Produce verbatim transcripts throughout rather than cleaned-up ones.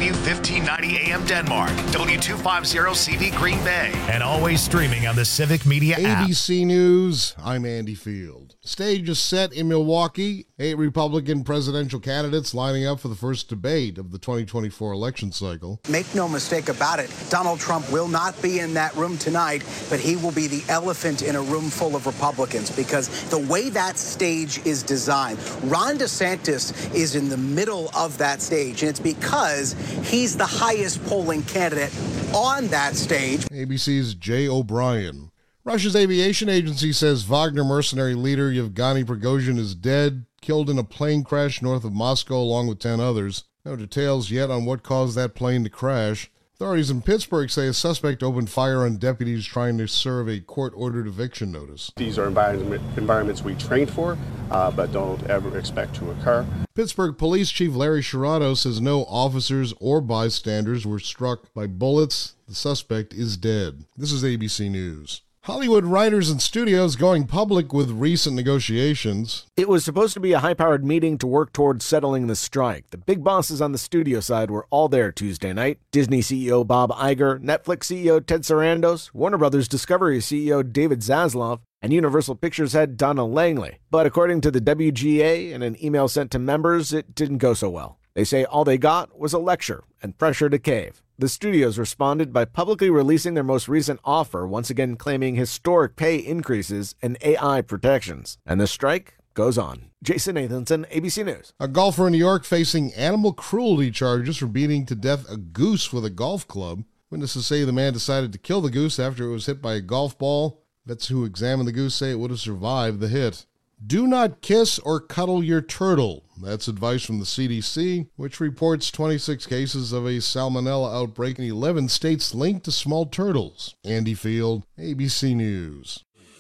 W fifteen ninety A M Denmark, W two fifty C V Green Bay, and always streaming on the Civic Media app. A B C News, I'm Andy Field. Stage is set in Milwaukee. Eight Republican presidential candidates lining up for the first debate of the twenty twenty-four election cycle. Make no mistake about it, Donald Trump will not be in that room tonight, but he will be the elephant in a room full of Republicans because the way that stage is designed, Ron DeSantis is in the middle of that stage, and it's because he's the highest polling candidate on that stage. A B C's Jay O'Brien. Russia's aviation agency says Wagner mercenary leader Yevgeny Prigozhin is dead, killed in a plane crash north of Moscow along with ten others. No details yet on what caused that plane to crash. Authorities in Pittsburgh say a suspect opened fire on deputies trying to serve a court-ordered eviction notice. These are environment, environments we trained for, uh, but don't ever expect to occur. Pittsburgh Police Chief Larry Sciarrato says no officers or bystanders were struck by bullets. The suspect is dead. This is A B C News. Hollywood writers and studios going public with recent negotiations. It was supposed to be a high-powered meeting to work towards settling the strike. The big bosses on the studio side were all there Tuesday night. Disney C E O Bob Iger, Netflix C E O Ted Sarandos, Warner Brothers Discovery C E O David Zaslav, and Universal Pictures head Donna Langley. But according to the W G A and an email sent to members, it didn't go so well. They say all they got was a lecture and pressure to cave. The studios responded by publicly releasing their most recent offer, once again claiming historic pay increases and A I protections. And the strike goes on. Jason Nathanson, A B C News. A golfer in New York facing animal cruelty charges for beating to death a goose with a golf club. Witnesses say the man decided to kill the goose after it was hit by a golf ball. Vets who examined the goose say it would have survived the hit. Do not kiss or cuddle your turtle. That's advice from the C D C, which reports twenty-six cases of a salmonella outbreak in eleven states linked to small turtles. Andy Field, A B C News.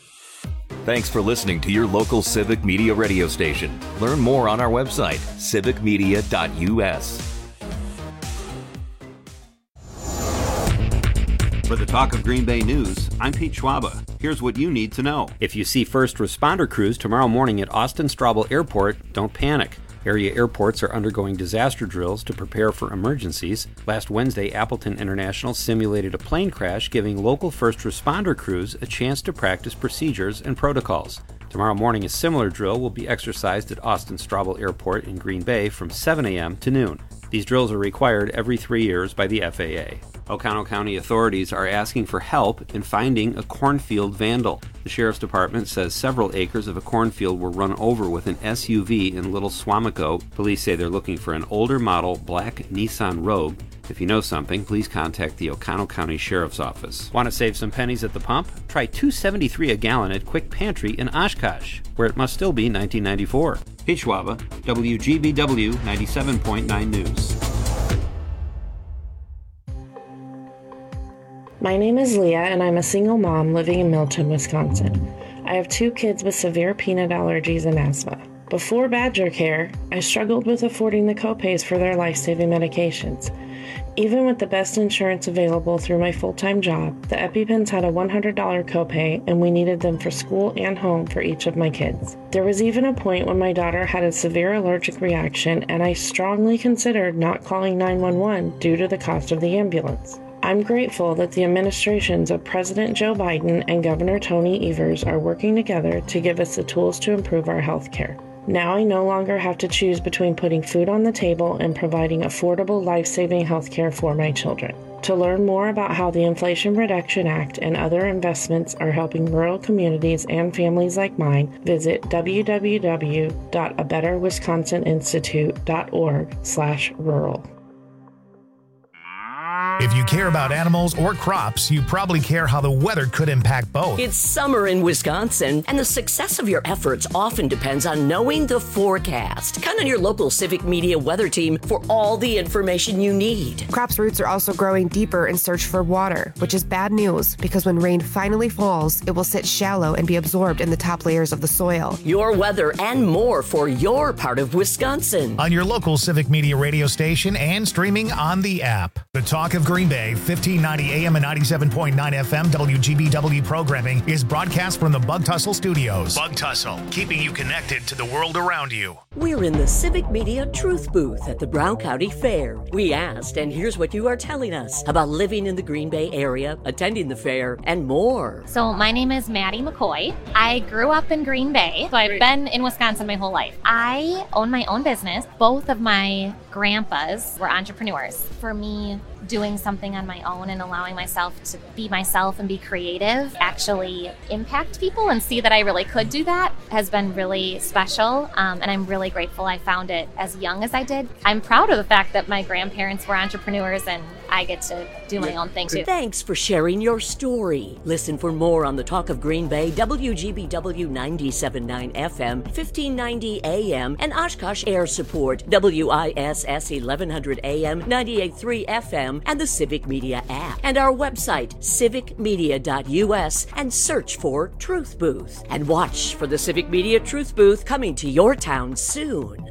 Thanks for listening to your local Civic Media radio station. Learn more on our website, civic media dot U S. For the Talk of Green Bay News, I'm Pete Schwaba. Here's what you need to know. If you see first responder crews tomorrow morning at Austin Straubel Airport, don't panic. Area airports are undergoing disaster drills to prepare for emergencies. Last Wednesday, Appleton International simulated a plane crash, giving local first responder crews a chance to practice procedures and protocols. Tomorrow morning, a similar drill will be exercised at Austin Straubel Airport in Green Bay from seven a.m. to noon. These drills are required every three years by the F A A. Oconto County authorities are asking for help in finding a cornfield vandal. The Sheriff's Department says several acres of a cornfield were run over with an S U V in Little Swamico. Police say they're looking for an older model black Nissan Rogue. If you know something, please contact the Oconto County Sheriff's Office. Want to save some pennies at the pump? Try two dollars and seventy-three cents a gallon at Quick Pantry in Oshkosh, where it must still be nineteen ninety-four. Pete Schwaba, W G B W ninety-seven point nine News. My name is Leah, and I'm a single mom living in Milton, Wisconsin. I have two kids with severe peanut allergies and asthma. Before Badger Care, I struggled with affording the copays for their life-saving medications. Even with the best insurance available through my full-time job, the EpiPens had a one hundred dollars copay, and we needed them for school and home for each of my kids. There was even a point when my daughter had a severe allergic reaction, and I strongly considered not calling nine one one due to the cost of the ambulance. I'm grateful that the administrations of President Joe Biden and Governor Tony Evers are working together to give us the tools to improve our health care. Now I no longer have to choose between putting food on the table and providing affordable, life-saving health care for my children. To learn more about how the Inflation Reduction Act and other investments are helping rural communities and families like mine, visit w w w dot a better wisconsin institute dot org slash rural. If you care about animals or crops, you probably care how the weather could impact both. It's summer in Wisconsin, and the success of your efforts often depends on knowing the forecast. Count on your local Civic Media weather team for all the information you need. Crops' roots are also growing deeper in search for water, which is bad news because when rain finally falls, it will sit shallow and be absorbed in the top layers of the soil. Your weather and more for your part of Wisconsin. On your local Civic Media radio station and streaming on the app. The Talk of Green Bay, fifteen ninety A M and ninety-seven point nine F M W G B W programming is broadcast from the Bug Tussle Studios. Bug Tussle, keeping you connected to the world around you. We're in the Civic Media Truth Booth at the Brown County Fair. We asked, and here's what you are telling us about living in the Green Bay area, attending the fair, and more. So my name is Maddie McCoy. I grew up in Green Bay, so I've been in Wisconsin my whole life. I own my own business. Both of my grandpas were entrepreneurs. For me, doing something on my own and allowing myself to be myself and be creative, actually impact people and see that I really could do that has been really special. Um, and I'm really grateful I found it as young as I did. I'm proud of the fact that my grandparents were entrepreneurs and I get to do my own thing too. Thanks for sharing your story. Listen for more on the Talk of Green Bay, W G B W ninety-seven point nine F M, fifteen ninety A M, and Oshkosh Air Support, W I S S eleven hundred A M, ninety-eight point three F M, and the Civic Media app. And our website, civic media dot U S, and search for Truth Booth. And watch for the Civic Media Truth Booth coming to your town soon.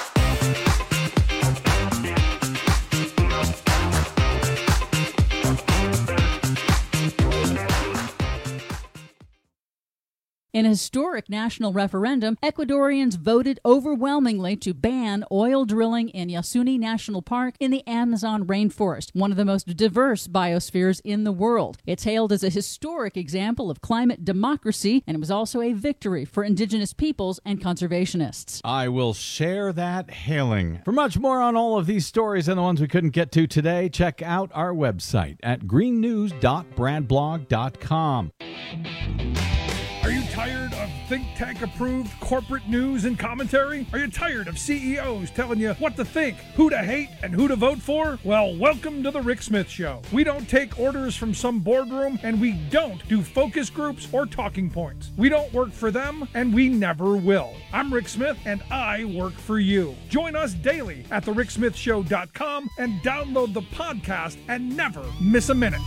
In a historic national referendum, Ecuadorians voted overwhelmingly to ban oil drilling in Yasuni National Park in the Amazon rainforest, one of the most diverse biospheres in the world. It's hailed as a historic example of climate democracy, and it was also a victory for indigenous peoples and conservationists. I will share that hailing. For much more on all of these stories and the ones we couldn't get to today, check out our website at green news dot brad blog dot com. Are you tired of think tank approved corporate news and commentary? Are you tired of C E Os telling you what to think, who to hate, and who to vote for? Well, welcome to the Rick Smith Show. We don't take orders from some boardroom, and we don't do focus groups or talking points. We don't work for them, and we never will. I'm Rick Smith, and I work for you. Join us daily at the rick smith show dot com and download the podcast and never miss a minute.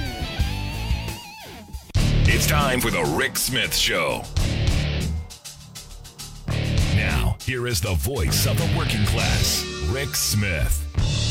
It's time for the Rick Smith Show. Now, here is the voice of the working class, Rick Smith.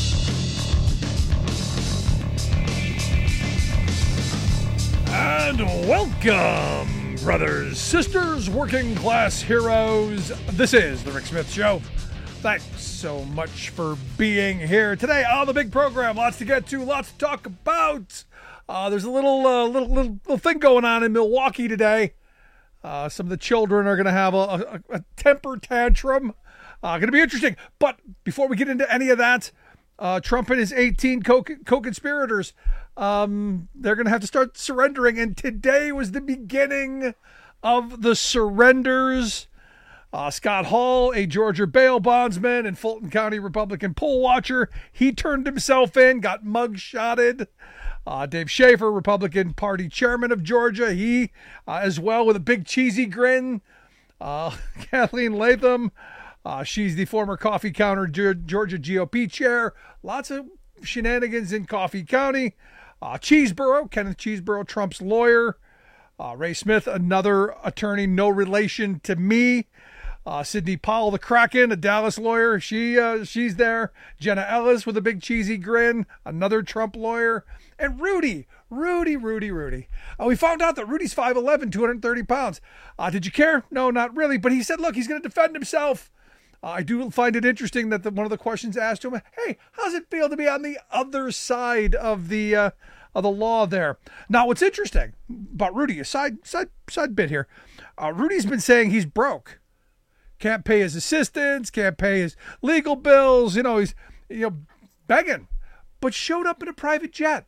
And welcome, brothers, sisters, working class heroes. This is the Rick Smith Show. Thanks so much for being here today on the big program. Lots to get to, lots to talk about. Uh, there's a little, uh, little, little, little thing going on in Milwaukee today. Uh, some of the children are going to have a, a, a temper tantrum. Uh, going to be interesting. But before we get into any of that, uh, Trump and his eighteen co- co-conspirators, um, they're going to have to start surrendering. And today was the beginning of the surrenders. Uh, Scott Hall, a Georgia bail bondsman and Fulton County Republican poll watcher, he turned himself in, got mug-shotted. Uh, Dave Schaefer, Republican Party chairman of Georgia, he uh, as well with a big cheesy grin. Uh, Kathleen Latham, uh, she's the former coffee counter Georgia G O P chair. Lots of shenanigans in Coffee County. Uh, Cheeseborough, Kenneth Cheeseborough, Trump's lawyer. Uh, Ray Smith, another attorney, no relation to me. Uh, Sidney Powell, the Kraken, a Dallas lawyer. She uh, she's there. Jenna Ellis with a big cheesy grin, another Trump lawyer. And Rudy, Rudy, Rudy, Rudy. Uh, we found out that Rudy's five eleven, two hundred thirty pounds. Uh, did you care? No, not really. But he said, look, he's going to defend himself. Uh, I do find it interesting that the, one of the questions asked him, hey, how's it feel to be on the other side of the uh, of the law there? Now, what's interesting about Rudy, a side, side, side bit here. Uh, Rudy's been saying he's broke. Can't pay his assistants, can't pay his legal bills. You know, he's you know begging, but showed up in a private jet.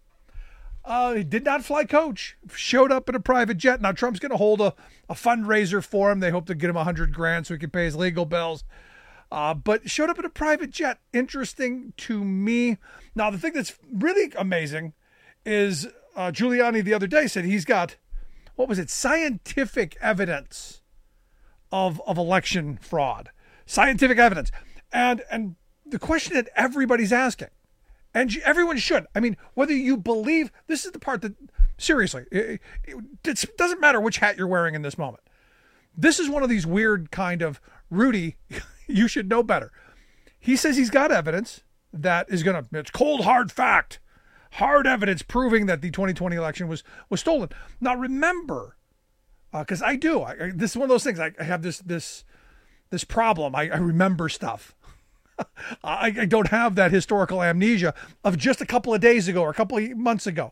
Uh, he did not fly coach, showed up in a private jet. Now, Trump's going to hold a, a fundraiser for him. They hope to get him a hundred grand so he can pay his legal bills. Uh, but showed up in a private jet. Interesting to me. Now, the thing that's really amazing is uh, Giuliani the other day said he's got, what was it, scientific evidence of of election fraud. Scientific evidence. And and the question that everybody's asking, and everyone should, I mean, whether you believe, this is the part that, seriously, it, it doesn't matter which hat you're wearing in this moment. This is one of these weird kind of, Rudy, you should know better. He says he's got evidence that is going to, it's cold, hard fact, hard evidence proving that the twenty twenty election was, was stolen. Now, remember, because uh, I do. I, I, this is one of those things. I, I have this this this problem. I, I remember stuff. I, I don't have that historical amnesia of just a couple of days ago or a couple of months ago.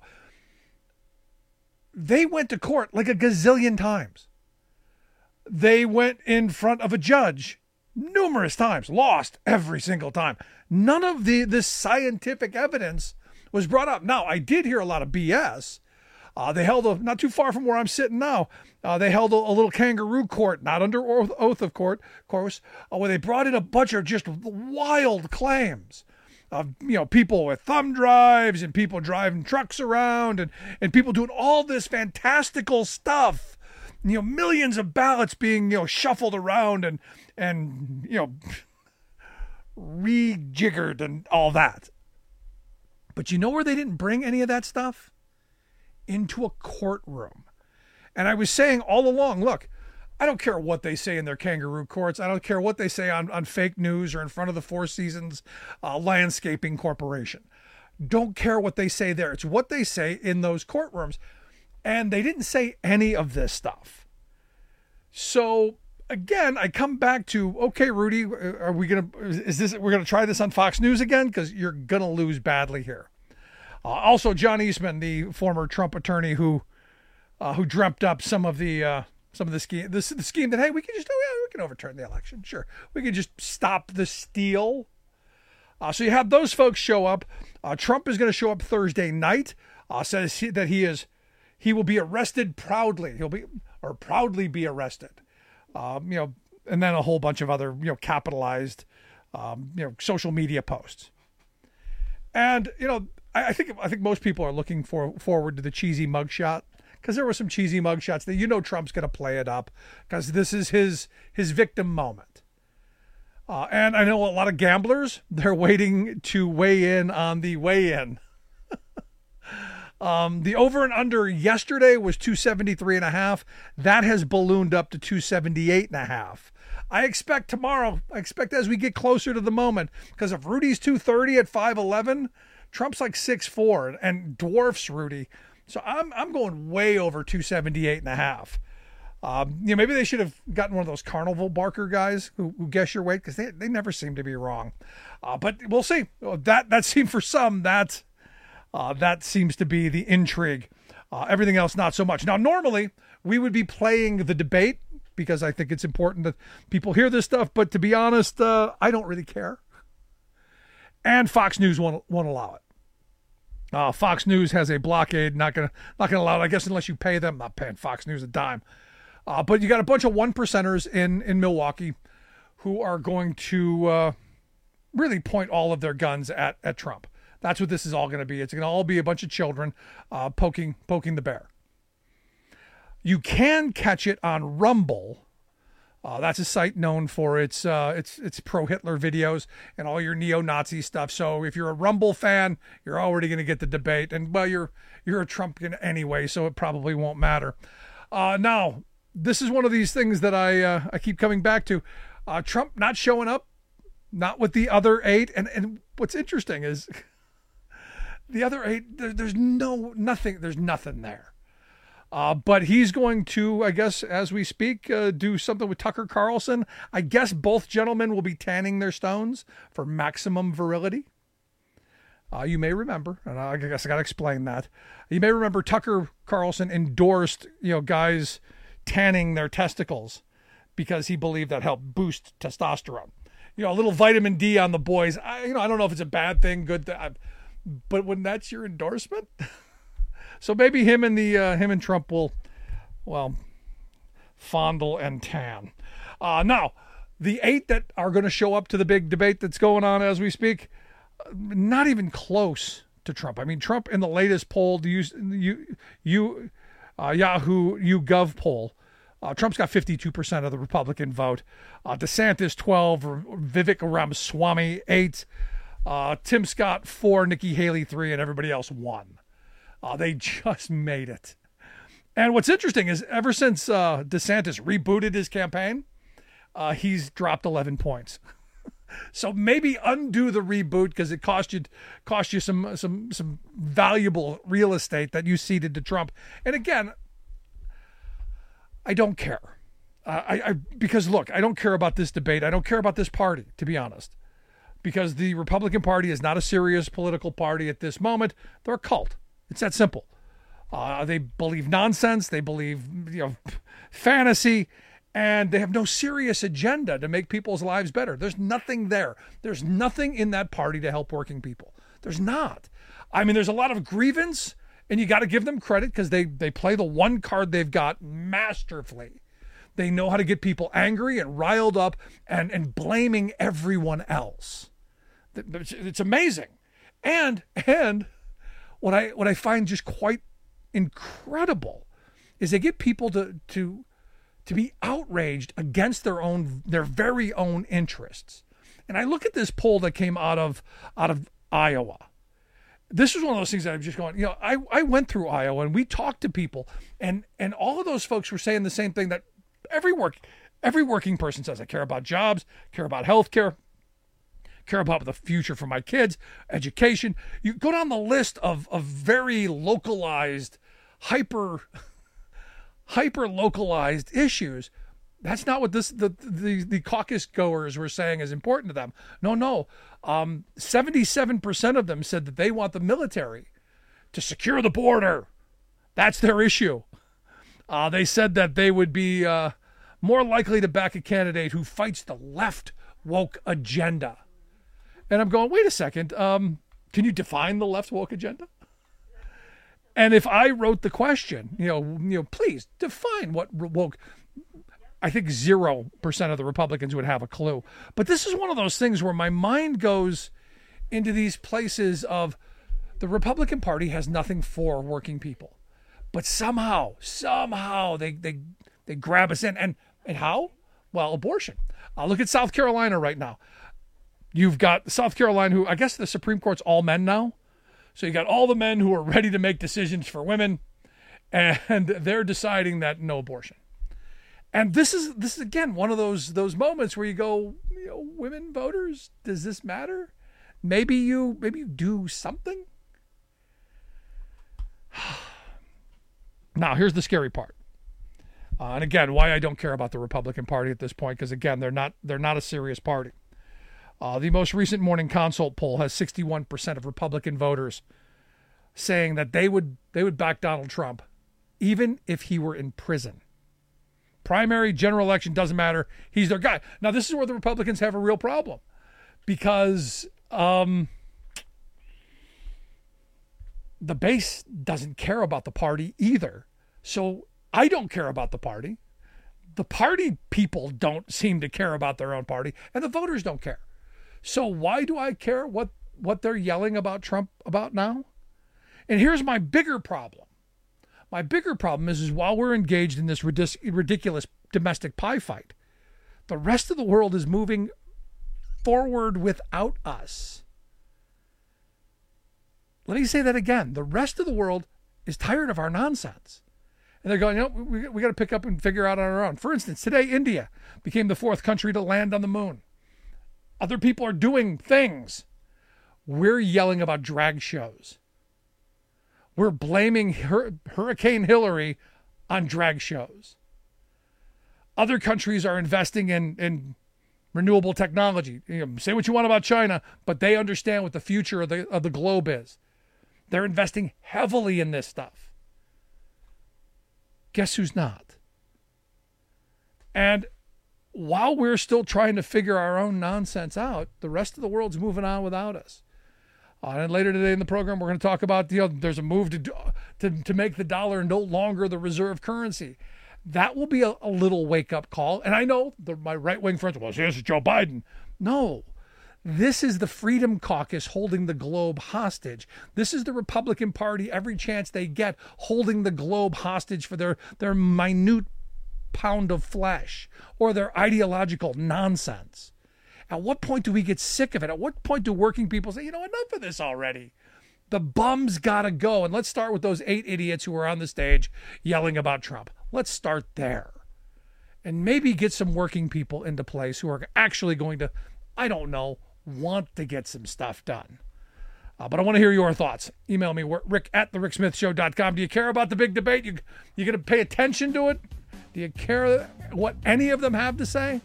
They went to court like a gazillion times. They went in front of a judge numerous times, lost every single time. None of the this scientific evidence was brought up. Now, I did hear a lot of B S. Uh, they held a, not too far from where I'm sitting now, uh, they held a, a little kangaroo court, not under oath, oath of court, of course, uh, where they brought in a bunch of just wild claims of, you know, people with thumb drives and people driving trucks around and, and people doing all this fantastical stuff. You know, millions of ballots being, you know, shuffled around and, and, you know, rejiggered and all that. But you know where they didn't bring any of that stuff? Into a courtroom. And I was saying all along, look, I don't care what they say in their kangaroo courts. I don't care what they say on, on fake news or in front of the Four Seasons uh, Landscaping Corporation. Don't care what they say there. It's what they say in those courtrooms. And they didn't say any of this stuff. So again, I come back to, okay, Rudy, are we going to, is this, we're going to try this on Fox News again? Because you're going to lose badly here. Uh, also, John Eastman, the former Trump attorney who, uh, who dreamt up some of the, uh, some of the scheme, this the scheme that, hey, we can just, oh, yeah, we can overturn the election. Sure. We can just stop the steal. Uh, so you have those folks show up. Uh, Trump is going to show up Thursday night, uh, says he, that he is, he will be arrested proudly. He'll be, or proudly be arrested. Um, you know, and then a whole bunch of other, you know, capitalized, um, you know, social media posts. And, you know, I, I think, I think most people are looking for forward to the cheesy mugshot, because there were some cheesy mugshots that, you know, Trump's going to play it up because this is his, his victim moment. Uh, and I know a lot of gamblers, they're waiting to weigh in on the weigh-in. Um, the over and under yesterday was two seventy-three and a half. That has ballooned up to two seventy-eight and a half. I expect tomorrow, I expect as we get closer to the moment, because if Rudy's two thirty at five eleven, Trump's like six four and dwarfs Rudy. So I'm, I'm going way over two seventy-eight and a half. Um, you know, maybe they should have gotten one of those carnival barker guys who, who guess your weight, because they, they never seem to be wrong. Uh, but we'll see. That, that seemed for some, that, Uh, that seems to be the intrigue. Uh, everything else, not so much. Now, normally, we would be playing the debate because I think it's important that people hear this stuff. But to be honest, uh, I don't really care. And Fox News won't, won't allow it. Uh, Fox News has a blockade, not going to not gonna allow it, I guess, unless you pay them. I'm not paying Fox News a dime. Uh, but you got a bunch of one percenters in, in Milwaukee who are going to uh, really point all of their guns at, at Trump. That's what this is all going to be. It's going to all be a bunch of children uh, poking poking the bear. You can catch it on Rumble. Uh, that's a site known for its uh, its its pro-Hitler videos and all your neo-Nazi stuff. So if you're a Rumble fan, you're already going to get the debate. And, well, you're you're a Trumpian anyway, so it probably won't matter. Uh, now, this is one of these things that I uh, I keep coming back to. Uh, Trump not showing up, not with the other eight. And, and what's interesting is... The other eight, there, there's no, nothing, there's nothing there. Uh, but he's going to, I guess, as we speak, uh, do something with Tucker Carlson. I guess both gentlemen will be tanning their stones for maximum virility. Uh, you may remember, and I guess I got to explain that. You may remember Tucker Carlson endorsed, you know, guys tanning their testicles because he believed that helped boost testosterone. You know, a little vitamin D on the boys. I, you know, I don't know if it's a bad thing, good thing. But when that's your endorsement, so maybe him and the uh, him and Trump will, well, fondle and tan. Uh, now, the eight that are going to show up to the big debate that's going on as we speak, not even close to Trump. I mean, Trump in the latest poll, the you you uh, Yahoo YouGov poll, uh, Trump's got fifty-two percent of the Republican vote. Uh, DeSantis twelve, Vivek Ramaswamy eight. Uh, Tim Scott four, Nikki Haley three, and everybody else one. Uh, they just made it. And what's interesting is ever since uh, DeSantis rebooted his campaign, uh, he's dropped eleven points. So maybe undo the reboot because it cost you cost you some some some valuable real estate that you ceded to Trump. And again, I don't care. Uh, I, I because look, I don't care about this debate. I don't care about this party, to be honest, because the Republican Party is not a serious political party at this moment. They're a cult. It's that simple. Uh, they believe nonsense. They believe, you know, fantasy, and they have no serious agenda to make people's lives better. There's nothing there. There's nothing in that party to help working people. There's not. I mean, there's a lot of grievance, and you got to give them credit because they they play the one card they've got masterfully. They know how to get people angry and riled up and, and blaming everyone else. It's amazing. And and what I what I find just quite incredible is they get people to to to be outraged against their own their very own interests. And I look at this poll that came out of out of Iowa. This is one of those things that I'm just going, you know, I, I went through Iowa and we talked to people, and and all of those folks were saying the same thing that every work every working person says. I care about jobs, care about health care, care about the future for my kids, education. You go down the list of, of very localized, hyper, hyper localized issues. That's not what this the, the, the caucus goers were saying is important to them. No, no. Um, seventy-seven percent of them said that they want the military to secure the border. That's their issue. Uh, they said that they would be uh, more likely to back a candidate who fights the left woke agenda. And I'm going, wait a second. Um, can you define the left woke agenda? And if I wrote the question, you know, you know, please define what woke. I think zero percent of the Republicans would have a clue. But this is one of those things where my mind goes into these places of the Republican Party has nothing for working people. But somehow, somehow they they they grab us in. And, and how? Well, abortion. Uh, look at South Carolina right now. You've got South Carolina, who I guess the Supreme Court's all men now. So you got all the men who are ready to make decisions for women, and they're deciding that no abortion. And this is this is again one of those those moments where you go, you know, women voters, does this matter? Maybe you maybe you do something. Now here's the scary part, uh, and again, why I don't care about the Republican Party at this point, because again, they're not they're not a serious party. Uh, the most recent Morning Consult poll has sixty-one percent of Republican voters saying that they would they would back Donald Trump, even if he were in prison. Primary, general election, doesn't matter. He's their guy. Now, this is where the Republicans have a real problem, because um, the base doesn't care about the party either. So I don't care about the party. The party people don't seem to care about their own party, and the voters don't care. So why do I care what, what they're yelling about Trump about now? And here's my bigger problem. My bigger problem is, is while we're engaged in this ridic- ridiculous domestic pie fight, the rest of the world is moving forward without us. Let me say that again. The rest of the world is tired of our nonsense. And they're going, you know, we, we got to pick up and figure out on our own. For instance, today, India became the fourth country to land on the moon. Other people are doing things. We're yelling about drag shows. We're blaming Hur- Hurricane Hillary on drag shows. Other countries are investing in, in renewable technology. You know, say what you want about China, but they understand what the future of the, of the globe is. They're investing heavily in this stuff. Guess who's not? And while we're still trying to figure our own nonsense out, the rest of the world's moving on without us. Uh, and later today in the program, we're going to talk about, you know, there's a move to, to to make the dollar no longer the reserve currency. That will be a, a little wake-up call. And I know the, my right-wing friends, well, here's Joe Biden. No, this is the Freedom Caucus holding the globe hostage. This is the Republican Party, every chance they get, holding the globe hostage for their, their minute pound of flesh or their ideological nonsense. At what point do we get sick of it? At what point do working people say, you know, enough of this already? The bums gotta go. And let's start with those eight idiots who were on the stage yelling about Trump. Let's start there. And maybe get some working people into place who are actually going to, I don't know, want to get some stuff done. Uh, but I want to hear your thoughts. Email me, rick at the rick smith show dot com. Do you care about the big debate? You, you going to pay attention to it? Do you care what any of them have to say?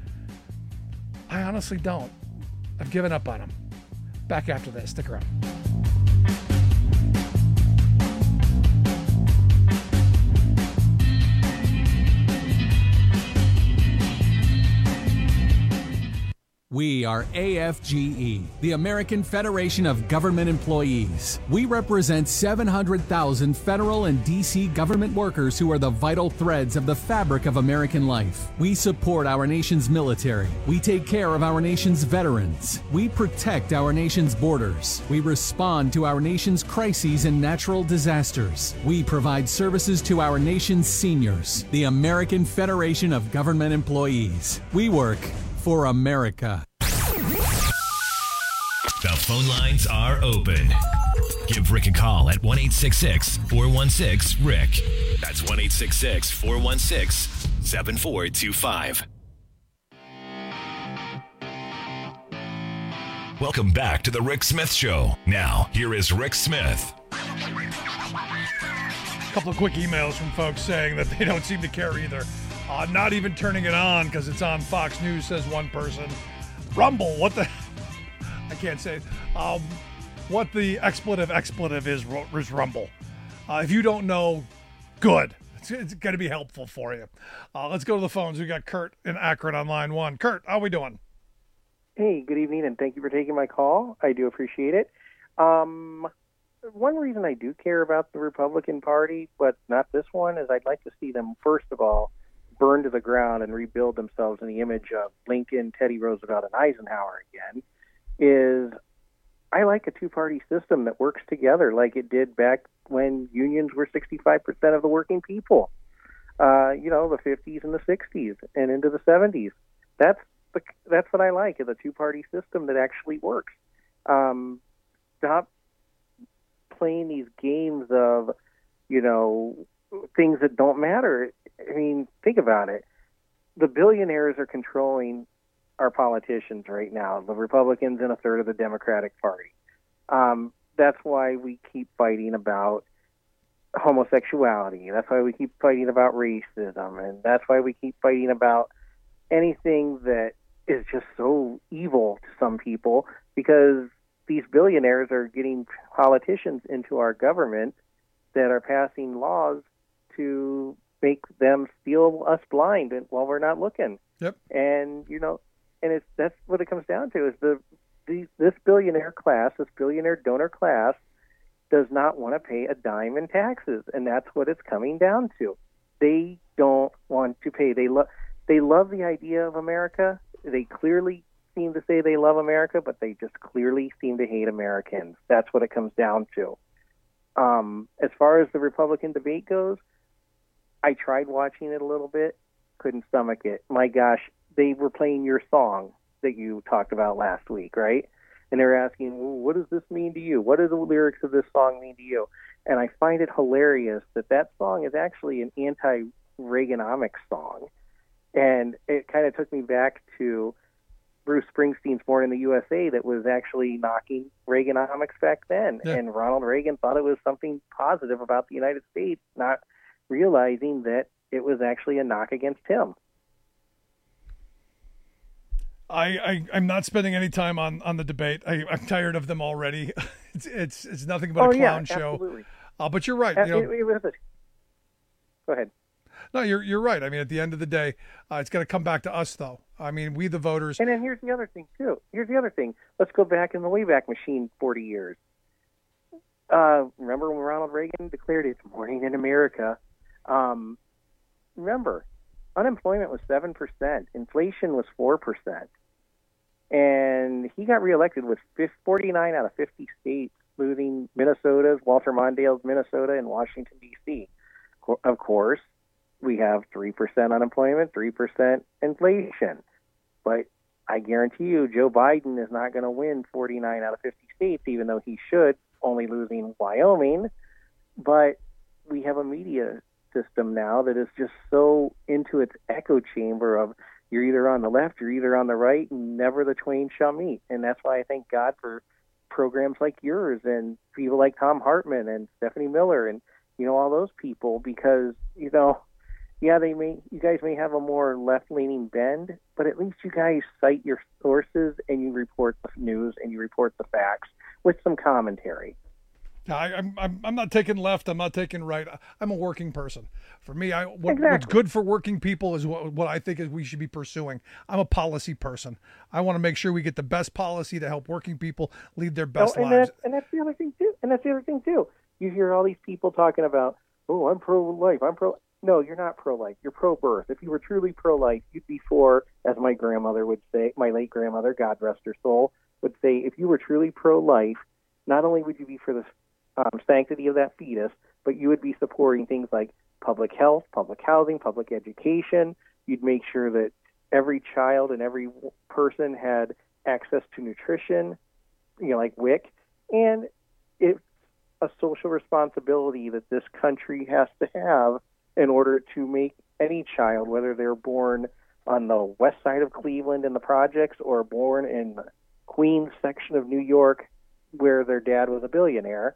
I honestly don't. I've given up on them. Back after this. Stick around. We are A F G E, the American Federation of Government Employees. We represent seven hundred thousand federal and D C government workers who are the vital threads of the fabric of American life. We support our nation's military. We take care of our nation's veterans. We protect our nation's borders. We respond to our nation's crises and natural disasters. We provide services to our nation's seniors. The American Federation of Government Employees. We work for America. The phone lines are open. Give Rick a call at one eight six six, four one six, Rick. That's one eight six six, four one six, seven four two five. Welcome back to the Rick Smith Show. Now, here is Rick Smith. A couple of quick emails from folks saying that they don't seem to care either. Uh, not even turning it on because it's on Fox News, says one person. Rumble, what the... I can't say um, what the expletive expletive is, is Rumble. Uh, if you don't know, good. It's, it's going to be helpful for you. Uh, let's go to the phones. We got Kurt in Akron on line one. Kurt, how are we doing? Hey, good evening, and thank you for taking my call. I do appreciate it. Um, one reason I do care about the Republican Party, but not this one, is I'd like to see them, first of all, burn to the ground and rebuild themselves in the image of Lincoln, Teddy Roosevelt, and Eisenhower again, is I like a two-party system that works together like it did back when unions were sixty-five percent of the working people, uh, you know, the fifties and the sixties and into the seventies. That's the, that's what I like, is a two-party system that actually works. Um, stop playing these games of, you know, things that don't matter. I mean, think about it. The billionaires are controlling our politicians right now, the Republicans and a third of the Democratic Party. Um, that's why we keep fighting about homosexuality. That's why we keep fighting about racism. And that's why we keep fighting about anything that is just so evil to some people, because these billionaires are getting politicians into our government that are passing laws to make them steal us blind while we're not looking. Yep. And, you know, and it's that's what it comes down to, is the, the this billionaire class, this billionaire donor class, does not want to pay a dime in taxes, and that's what it's coming down to. They don't want to pay. They love they love the idea of America. They clearly seem to say they love America, but they just clearly seem to hate Americans. That's what it comes down to. Um, as far as the Republican debate goes, I tried watching it a little bit, couldn't stomach it. My gosh, they were playing your song that you talked about last week, right? And they were asking, well, what does this mean to you? What do the lyrics of this song mean to you? And I find it hilarious that that song is actually an anti-Reaganomics song. And it kind of took me back to Bruce Springsteen's Born in the U S A that was actually knocking Reaganomics back then. Yeah. And Ronald Reagan thought it was something positive about the United States, not realizing that it was actually a knock against him. I, I I'm not spending any time on, on the debate. I, I'm tired of them already. It's it's it's nothing but oh, a clown yeah, show. Absolutely. Uh, but you're right. Uh, You know, it, it was a... Go ahead. No, you're you're right. I mean, at the end of the day, uh, it's going to come back to us, though. I mean, we the voters. And then here's the other thing too. Here's the other thing. Let's go back in the Wayback Machine forty years. Uh, remember when Ronald Reagan declared it's morning in America? Um, remember, unemployment was seven percent. Inflation was four percent. And he got reelected with forty-nine out of fifty states, including Minnesota's, Walter Mondale's Minnesota, and Washington, D C Of course, we have three percent unemployment, three percent inflation. But I guarantee you, Joe Biden is not going to win forty-nine out of fifty states, even though he should, only losing Wyoming. But we have a media system now that is just so into its echo chamber of you're either on the left, you're either on the right, and never the twain shall meet. And that's why I thank God for programs like yours and people like Tom Hartman and Stephanie Miller and, you know, all those people, because, you know, yeah, they may, you guys may have a more left-leaning bend, but at least you guys cite your sources and you report the news and you report the facts with some commentary. I, I'm, I'm I'm not taking left. I'm not taking right. I'm a working person. For me, I what, Exactly. what's good for working people is what, what I think is we should be pursuing. I'm a policy person. I want to make sure we get the best policy to help working people lead their best oh, and lives. That's, and that's the other thing too. And that's the other thing too. You hear all these people talking about, oh, I'm pro-life. I'm pro. No, you're not pro-life. You're pro-birth. If you were truly pro-life, you'd be for, as my grandmother would say, my late grandmother, God rest her soul, would say, if you were truly pro-life, not only would you be for the Um, sanctity of that fetus, but you would be supporting things like public health, public housing, public education. You'd make sure that every child and every person had access to nutrition, you know, like W I C. And it's a social responsibility that this country has to have in order to make any child, whether they're born on the west side of Cleveland in the projects or born in the Queens section of New York where their dad was a billionaire.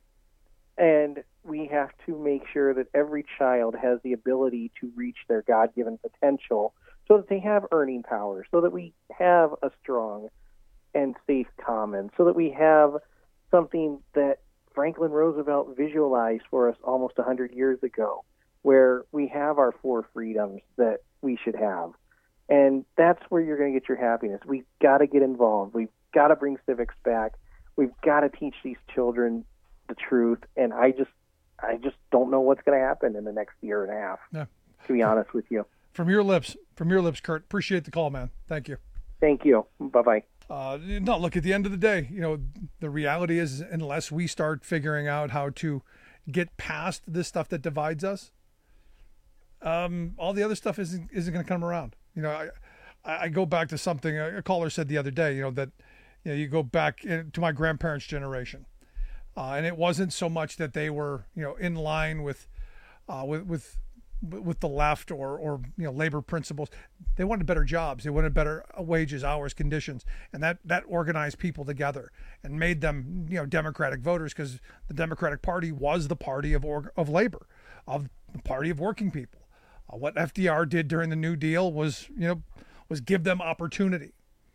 And we have to make sure that every child has the ability to reach their God-given potential so that they have earning power, so that we have a strong and safe commons, so that we have something that Franklin Roosevelt visualized for us almost one hundred years ago, where we have our four freedoms that we should have. And that's where you're going to get your happiness. We've got to get involved. We've got to bring civics back. We've got to teach these children the truth, and I just I just don't know what's going to happen in the next year and a half, Yeah. to be honest with you. From your lips, from your lips, Kurt. Appreciate the call, man. Thank you. Thank you. Bye-bye. Uh, no, look, at the end of the day, you know, the reality is unless we start figuring out how to get past this stuff that divides us, um, all the other stuff isn't, isn't going to come around. You know, I, I go back to something a caller said the other day, you know, that, you know, you go back in, to my grandparents' generation. Uh, and it wasn't so much that they were, you know, in line with, uh, with, with, with the left or, or, you know, labor principles. They wanted better jobs. They wanted better wages, hours, conditions. And that, that organized people together and made them, you know, Democratic voters, because the Democratic Party was the party of, org- of labor, of the party of working people. Uh, what F D R did during the New Deal was, you know, was give them opportunity.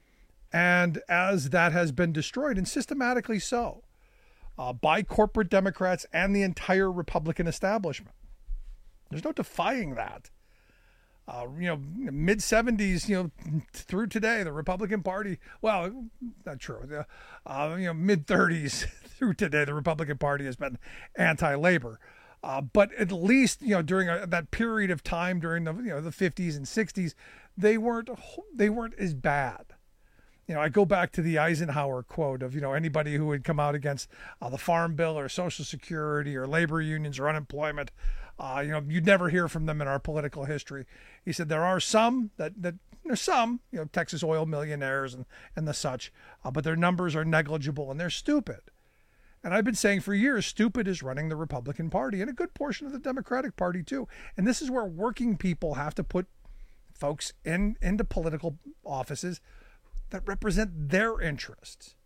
And as that has been destroyed, and systematically so, Uh, by corporate Democrats and the entire Republican establishment. There's no defying that. Uh, you know, mid seventies, you know, through today, the Republican Party, well, not true. Uh, you know, mid thirties through today, the Republican Party has been anti-labor. Uh, but at least, you know, during a, that period of time during the, you know, the fifties and sixties, they weren't, they weren't as bad. You know, I go back to the Eisenhower quote of, you know, anybody who would come out against uh, the Farm Bill or Social Security or labor unions or unemployment, uh, you know, you'd never hear from them in our political history. He said there are some that, that there's some, you know, Texas oil millionaires and, and the such, uh, but their numbers are negligible and they're stupid. And I've been saying for years, stupid is running the Republican Party and a good portion of the Democratic Party too. And this is where working people have to put folks in into political offices that represent their interests.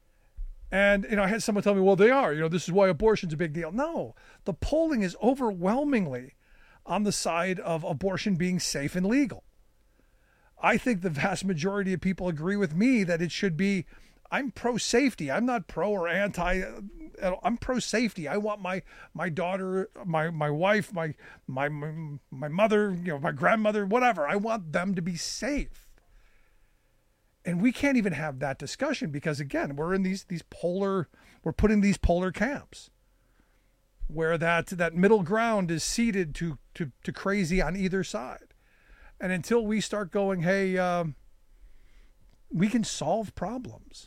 And, you know, I had someone tell me, well, they are, you know, this is why abortion's a big deal. No, the polling is overwhelmingly on the side of abortion being safe and legal. I think the vast majority of people agree with me that it should be, I'm pro-safety. I'm not pro or anti, I'm pro-safety. I want my, my daughter, my, my wife, my, my, my, my mother, you know, my grandmother, whatever. I want them to be safe. And we can't even have that discussion because, again, we're in these these polar, we're putting these polar camps where that that middle ground is ceded to to to crazy on either side. And until we start going, hey, um, we can solve problems,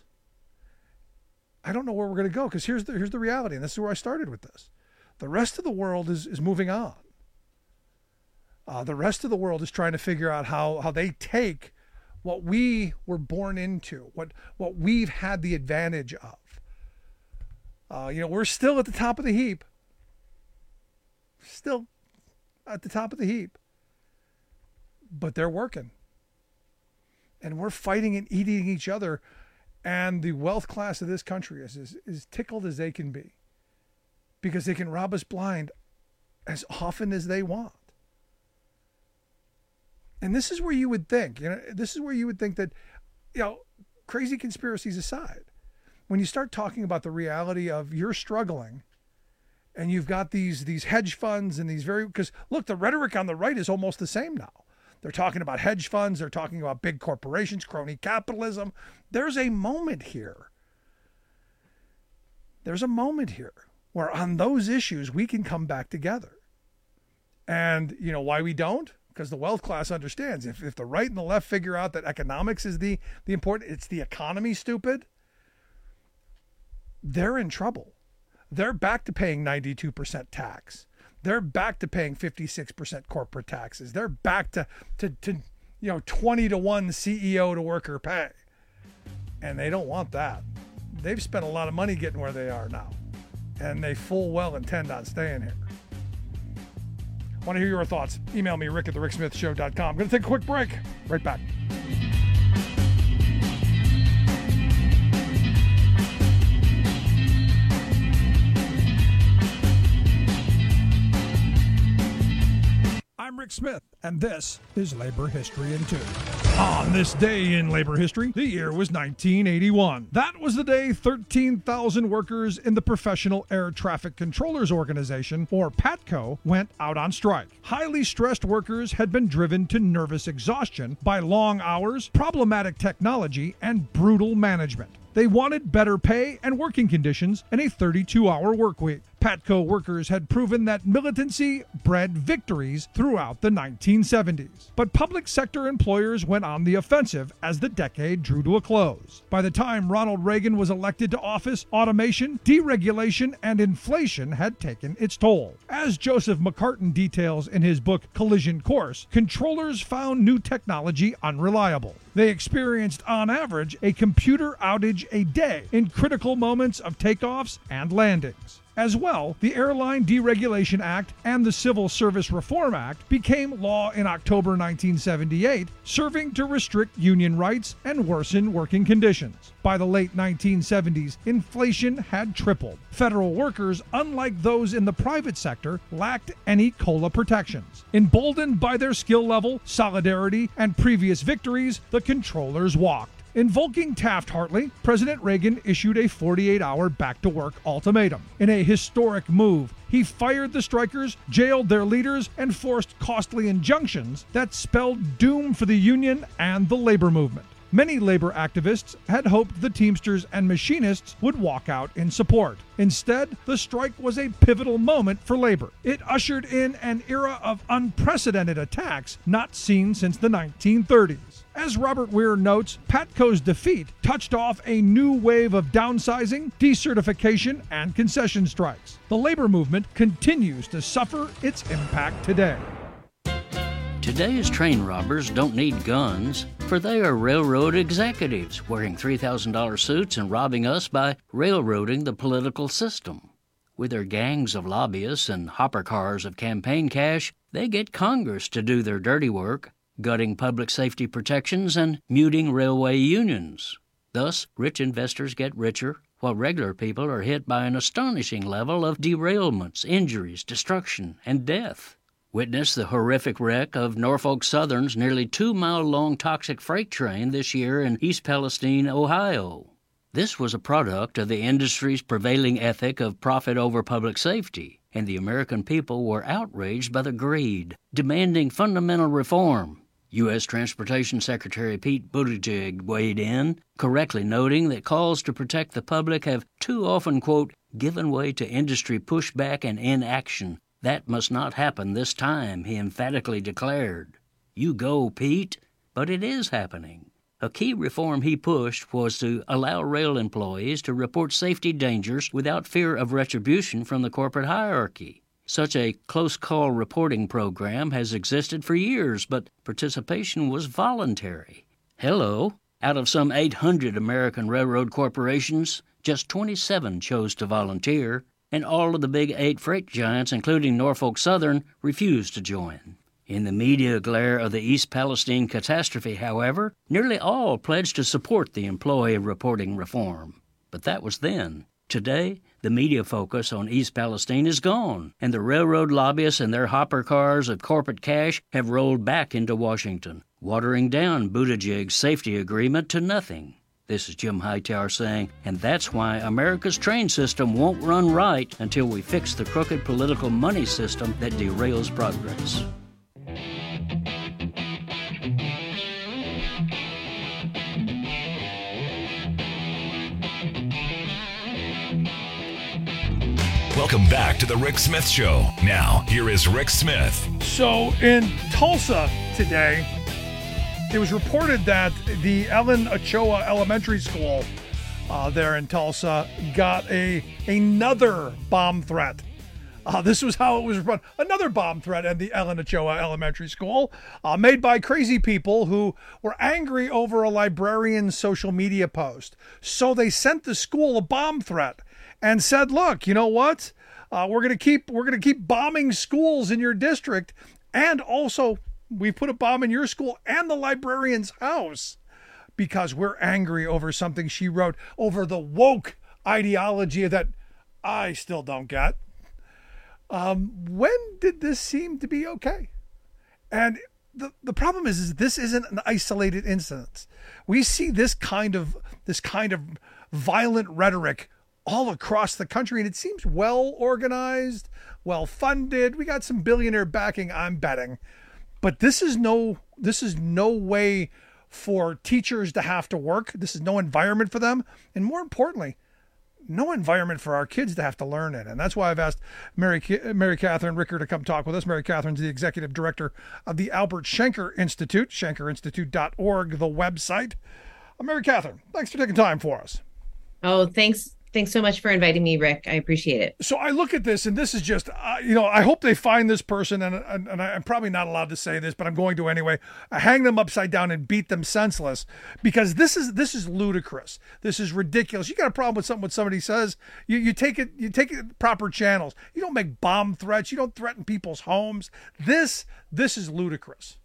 I don't know where we're going to go, because here's the here's the reality, and this is where I started with this. The rest of the world is is moving on. Uh, the rest of the world is trying to figure out how how they take what we were born into, what what we've had the advantage of. Uh, you know, we're still at the top of the heap. Still at the top of the heap. But they're working. And we're fighting and eating each other. And the wealth class of this country is as, as tickled as they can be. Because they can rob us blind as often as they want. And this is where you would think, you know, this is where you would think that, you know, crazy conspiracies aside, when you start talking about the reality of you're struggling and you've got these these hedge funds and these very, because look, the rhetoric on the right is almost the same now. They're talking about hedge funds. They're talking about big corporations, crony capitalism. There's a moment here. There's a moment here where on those issues we can come back together. And you know why we don't? Because the wealth class understands if, if the right and the left figure out that economics is the, the important, it's the economy, stupid, they're in trouble. They're back to paying ninety-two percent tax. They're back to paying fifty-six percent corporate taxes. They're back to, to, to you know, twenty to one C E O to worker pay. And they don't want that. They've spent a lot of money getting where they are now. And they full well intend on staying here. Want to hear your thoughts? Email me, rick at the rick smith show dot com. I'm going to take a quick break. Right back. I'm Rick Smith, and this is Labor History in Two. On this day in labor history, the year was nineteen eighty-one. That was the day thirteen thousand workers in the Professional Air Traffic Controllers Organization, or PATCO, went out on strike. Highly stressed workers had been driven to nervous exhaustion by long hours, problematic technology, and brutal management. They wanted better pay and working conditions and a thirty-two hour work week. PATCO workers had proven that militancy bred victories throughout the nineteen seventies. But public sector employers went on the offensive as the decade drew to a close. By the time Ronald Reagan was elected to office, automation, deregulation, and inflation had taken its toll. As Joseph McCartin details in his book Collision Course, controllers found new technology unreliable. They experienced, on average, a computer outage a day in critical moments of takeoffs and landings. As well, the Airline Deregulation Act and the Civil Service Reform Act became law in October nineteen seventy-eight, serving to restrict union rights and worsen working conditions. By the late nineteen seventies, inflation had tripled. Federal workers, unlike those in the private sector, lacked any COLA protections. Emboldened by their skill level, solidarity, and previous victories, the controllers walked. Invoking Taft-Hartley, President Reagan issued a forty-eight hour back-to-work ultimatum. In a historic move, he fired the strikers, jailed their leaders, and forced costly injunctions that spelled doom for the union and the labor movement. Many labor activists had hoped the Teamsters and machinists would walk out in support. Instead, the strike was a pivotal moment for labor. It ushered in an era of unprecedented attacks not seen since the nineteen thirties. As Robert Weir notes, PATCO's defeat touched off a new wave of downsizing, decertification, and concession strikes. The labor movement continues to suffer its impact today. Today's train robbers don't need guns, for they are railroad executives wearing three thousand dollars suits and robbing us by railroading the political system. With their gangs of lobbyists and hopper cars of campaign cash, they get Congress to do their dirty work, gutting public safety protections and muting railway unions. Thus, rich investors get richer, while regular people are hit by an astonishing level of derailments, injuries, destruction, and death. Witness the horrific wreck of Norfolk Southern's nearly two-mile-long toxic freight train this year in East Palestine, Ohio. This was a product of the industry's prevailing ethic of profit over public safety, and the American people were outraged by the greed, demanding fundamental reform. U S Transportation Secretary Pete Buttigieg weighed in, correctly noting that calls to protect the public have too often, quote, given way to industry pushback and inaction. That must not happen this time, he emphatically declared. You go, Pete, but it is happening. A key reform he pushed was to allow rail employees to report safety dangers without fear of retribution from the corporate hierarchy. Such a close call reporting program has existed for years, but participation was voluntary. Hello, out of some eight hundred American railroad corporations, just twenty-seven chose to volunteer, and all of the big eight freight giants, including Norfolk Southern, refused to join. In the media glare of the East Palestine catastrophe, however, nearly all pledged to support the employee reporting reform. But that was then. Today, the media focus on East Palestine is gone, and the railroad lobbyists and their hopper cars of corporate cash have rolled back into Washington, watering down Buttigieg's safety agreement to nothing. This is Jim Hightower saying, and that's why America's train system won't run right until we fix the crooked political money system that derails progress. Welcome back to the Rick Smith Show. Now, here is Rick Smith. So in Tulsa today, it was reported that the Ellen Ochoa Elementary School uh, there in Tulsa got a another bomb threat. Uh, this was how it was reported. Another bomb threat at the Ellen Ochoa Elementary School, uh, made by crazy people who were angry over a librarian's social media post. So they sent the school a bomb threat and said, "Look, you know what? Uh, we're gonna keep we're gonna keep bombing schools in your district, and also we put a bomb in your school and the librarian's house because we're angry over something she wrote, over the woke ideology that I still don't get." Um, when did this seem to be okay? And the the problem is, is this isn't an isolated incident. We see this kind of this kind of violent rhetoric all across the country, and it seems well organized, well funded. We got some billionaire backing, I'm betting. But this is no this is no way for teachers to have to work. This is no environment for them. And more importantly, no environment for our kids to have to learn in. And that's why I've asked Mary, Mary Catherine Ricker to come talk with us. Mary Catherine's the executive director of the Albert Shanker Institute, shanker institute dot org, the website. Uh, Mary Catherine, thanks for taking time for us. Oh, thanks. Thanks so much for inviting me, Rick. I appreciate it. So I look at this, and this is just, uh, you know, I hope they find this person, and, and, and I'm probably not allowed to say this, but I'm going to anyway. I hang them upside down and beat them senseless, because this is this is ludicrous. This is ridiculous. You got a problem with something what somebody says, you you take it you take it proper channels. You don't make bomb threats. You don't threaten people's homes. This this is ludicrous.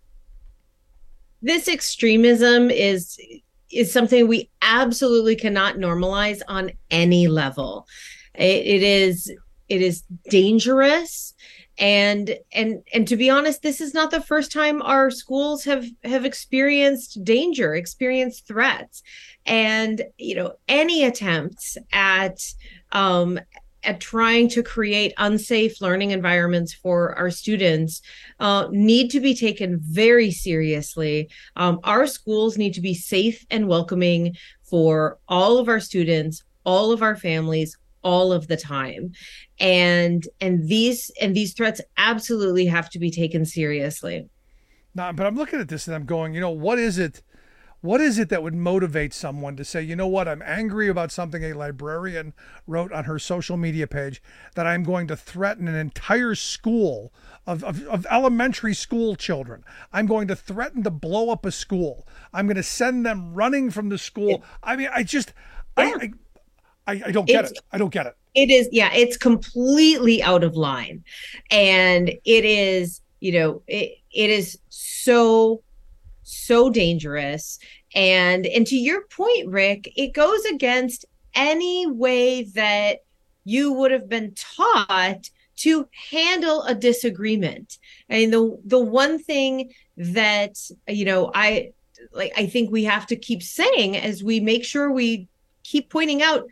This extremism is. is something we absolutely cannot normalize on any level. It, it is it is dangerous, and and and to be honest, this is not the first time our schools have have experienced danger, experienced threats, and you know any attempts at um, at trying to create unsafe learning environments for our students uh, need to be taken very seriously. Um, our schools need to be safe and welcoming for all of our students, all of our families, all of the time. And and these and these threats absolutely have to be taken seriously. No, but I'm looking at this and I'm going, you know, what is it? What is it that would motivate someone to say, you know what, I'm angry about something a librarian wrote on her social media page, that I'm going to threaten an entire school of, of, of elementary school children. I'm going to threaten to blow up a school. I'm going to send them running from the school. I mean, I just, yeah. I, I, I don't get it's, it. I don't get it. It is, yeah, it's completely out of line. And it is, you know, it it is so so dangerous. And and to your point, Rick, it goes against any way that you would have been taught to handle a disagreement. I mean, the the one thing that, you know, I like I think we have to keep saying as we make sure we keep pointing out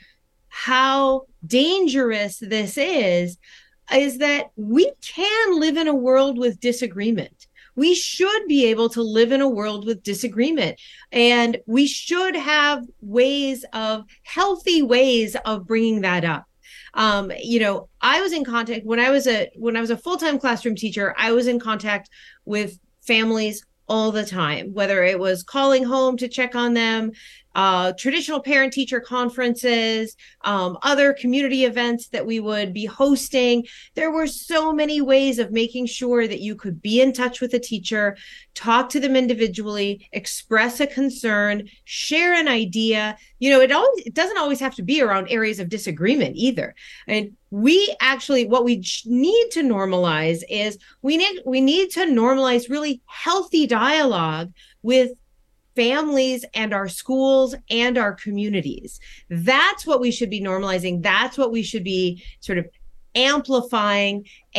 how dangerous this is, is that we can live in a world with disagreement. We should be able to live in a world with disagreement, and we should have ways of healthy ways of bringing that up. Um, you know, I was in contact when I was a when I was a full-time classroom teacher. I was in contact with families all the time, whether it was calling home to check on them, uh, traditional parent-teacher conferences, um, other community events that we would be hosting. There were so many ways of making sure that you could be in touch with a teacher, talk to them individually, express a concern, share an idea. You know, it always it doesn't always have to be around areas of disagreement either. And we actually, what we need to normalize is we need we need to normalize really healthy dialogue with families and our schools and our communities. That's what we should be normalizing. That's what we should be sort of amplifying and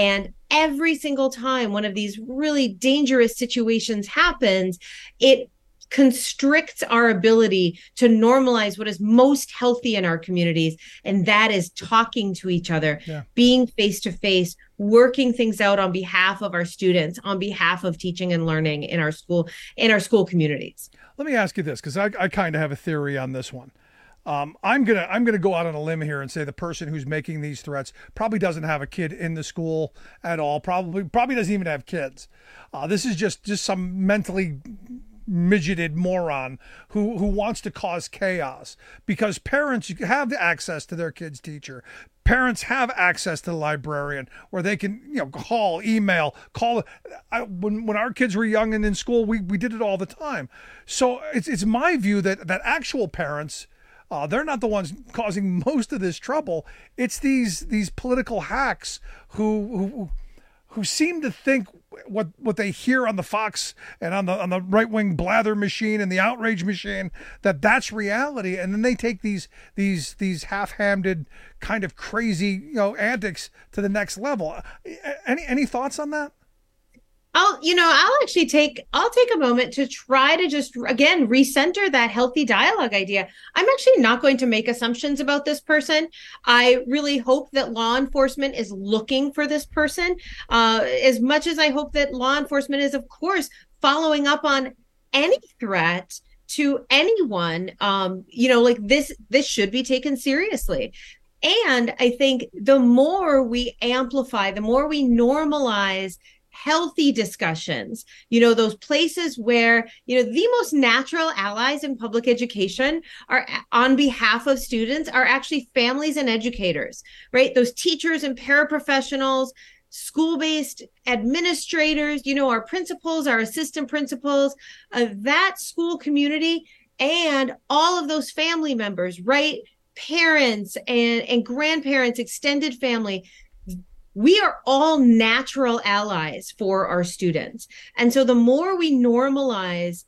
every single time one of these really dangerous situations happens, it constricts our ability to normalize what is most healthy in our communities. And that is talking to each other, yeah. being face-to-face, working things out on behalf of our students, on behalf of teaching and learning in our school, in our school communities. Let me ask you this, because I, I kind of have a theory on this one. Um, I'm gonna I'm gonna go out on a limb here and say the person who's making these threats probably doesn't have a kid in the school at all. Probably probably doesn't even have kids. Uh, this is just just some mentally midgeted moron who who wants to cause chaos, because parents have access to their kid's teacher. Parents have access to the librarian where they can, you know, call, email, call. I, when when our kids were young and in school, we, we did it all the time. So it's it's my view that that actual parents, uh, they're not the ones causing most of this trouble. It's these these political hacks who who who seem to think what what they hear on the Fox and on the on the right wing blather machine and the outrage machine, that that's reality, and then they take these these these half-handed kind of crazy, you know, antics to the next level. Any any thoughts on that? I'll, you know, I'll actually take, I'll take a moment to try to just, again, recenter that healthy dialogue idea. I'm actually not going to make assumptions about this person. I really hope that law enforcement is looking for this person, uh, as much as I hope that law enforcement is, of course, following up on any threat to anyone. Um, you know, like this, this should be taken seriously. And I think the more we amplify, the more we normalize healthy discussions, you know, those places where, you know, the most natural allies in public education are on behalf of students are actually families and educators, right? Those teachers and paraprofessionals, school-based administrators, you know, our principals, our assistant principals, uh, that school community, and all of those family members, right? Parents and, and grandparents, extended family. We are all natural allies for our students. And so the more we normalize